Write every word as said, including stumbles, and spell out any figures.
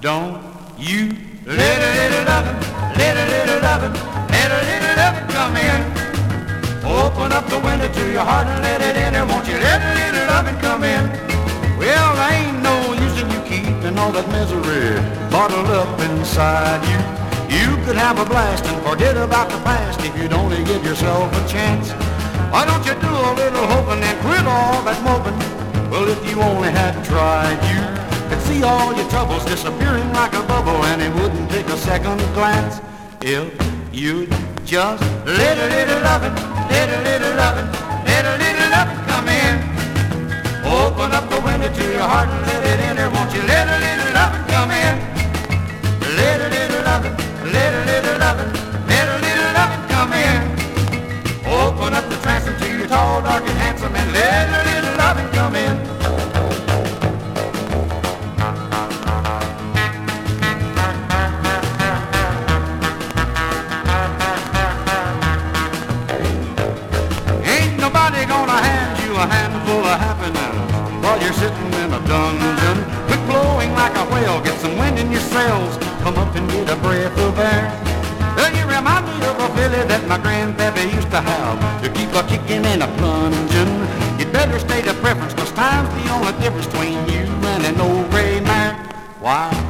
Don't you let a little lovin', let a little lovin', let a little lovin' come in. Open up the window to your heart and let it in. And won't you let a little lovin' come in? Well, there ain't no use in you keeping all that misery bottled up inside you. You could have a blast and forget about the past if you'd only give yourself a chance. Why don't you do a little hoping and quit all that moping? Well, if you only had tried, you could see all your troubles disappearing like a bubble, and it wouldn't take a second glance if you'd just let a little lovin', let a little lovin', let a little lovin' come in. Open up the window to your heart and let it in there. Won't you let a little lovin' come in? Let a little lovin', let a little lovin', let a little lovin' come in. Open up the transom to your tall, dark, and handsome, and let a little lovin' come in. Ain't nobody gonna hand you a handful of happiness while you're sitting in a dungeon. Quit blowing like a whale, get some wind in your sails, come up and get a breath of air. Well, you remind me of a filly that my grandpappy used to have, to keep a kicking and a plunging. You'd better state a preference, cause time's the only difference between you and an old gray mare. Why?